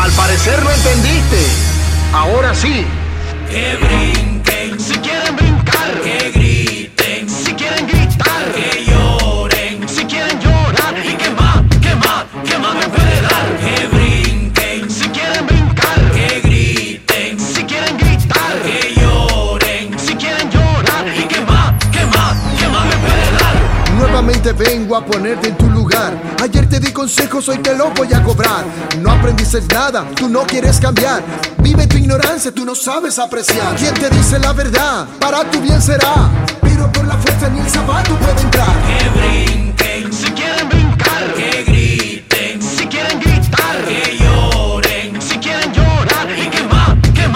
Al parecer no entendiste. Ahora sí. Que brinquen, si quieren brincar. Que griten, si quieren gritar. Que lloren, si quieren llorar. Y que más me puede dar. Que brinquen, si quieren brincar. Que griten, si quieren gritar. Que lloren, si quieren llorar. Y que más me puede dar. Nuevamente vengo a ponerte en tu lugar. Ayer te di consejos, hoy te los voy a cobrar. No aprendiste nada, tú no quieres cambiar. Vive tu ignorancia, tú no sabes apreciar. ¿Quién te dice la verdad? Para tu bien será. Pero por la fuerza ni el zapato puede entrar. Que brinquen, si quieren brincar. Que griten, si quieren gritar. Que lloren, si quieren llorar. Y que más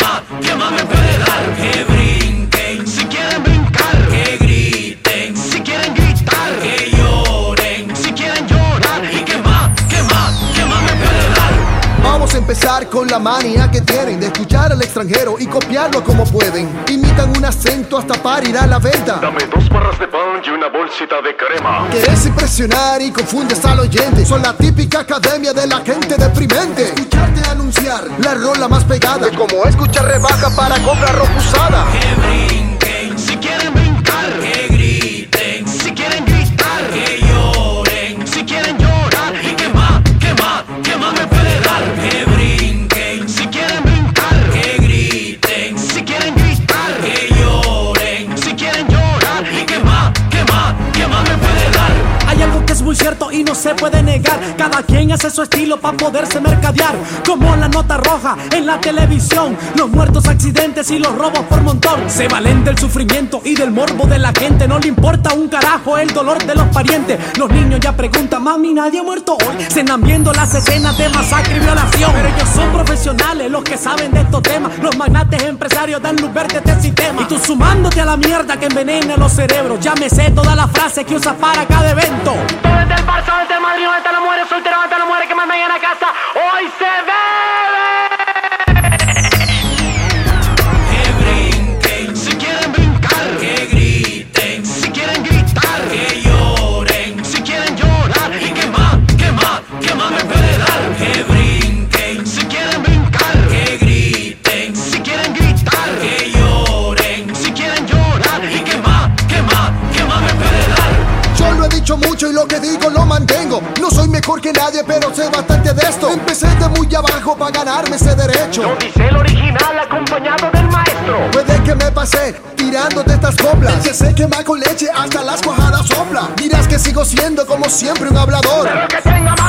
me puede dar. Que brinquen, si quieren brincar. Que griten, si quieren gritar. Que lloren, si quieren llorar. Y que más me puede dar. Vamos a empezar con la manía que tienen de escuchar al extranjero y copiarlo como pueden. Imitan un acento hasta para ir a la venta. Dame 2 barras de pan y una bolsita de crema. Quieres impresionar y confundes al oyente. Son la típica academia de la gente deprimente. Escucharte anunciar la rola más pegada. Es como escuchar rebaja para comprar ropa usada. Que brinquen, si quieren brincar. Que griten, si quieren gritar. Que lloren, si quieren llorar. Y que más me puede dar. Que brinquen, si quieren brincar. Que griten, si quieren gritar. Que lloren, si quieren llorar. Y que más me puede dar. Hay algo que es muy cierto y no se puede negar. Cada quien hace su estilo para poderse mercadear. Como la nota roja en la televisión. Los muertos, accidentes y los robos por montón. Se valen del sufrimiento y del morbo de la gente. No le importa un carajo el dolor de los parientes. Los niños ya preguntan, mami, nadie ha muerto hoy. Se andan viendo las escenas de masacre y violación. Pero ellos son profesionales, los que saben de estos temas. Los magnates empresarios dan luz verde a este sistema. Y tú sumándote a la mierda que envenena los cerebros. Ya me sé todas las frases que usas para cada evento. Todo desde el Barça, desde el Madrid, donde están las mujeres solteras, donde están las mujeres que mandan en la casa. Hoy se bebe. Que brinquen, si quieren brincar. Que griten, si quieren gritar. Que lloren, si quieren llorar. Y que más me puede dar. Que brinquen, si quieren brincar. Que griten, si quieren gritar. Que lloren, si quieren llorar. Y que más me puede dar. Yo lo he dicho mucho y lo que digo lo mantengo. No soy mejor que nadie, pero sé bastante de esto. Empecé de muy abajo para ganarme ese derecho. Lo dice el original acompañado del maestro. Puede que me pasé tirándote estas coplas. Que se quema con leche hasta las cuajadas sopla. Dirás que sigo siendo como siempre un hablador. Pero que tenga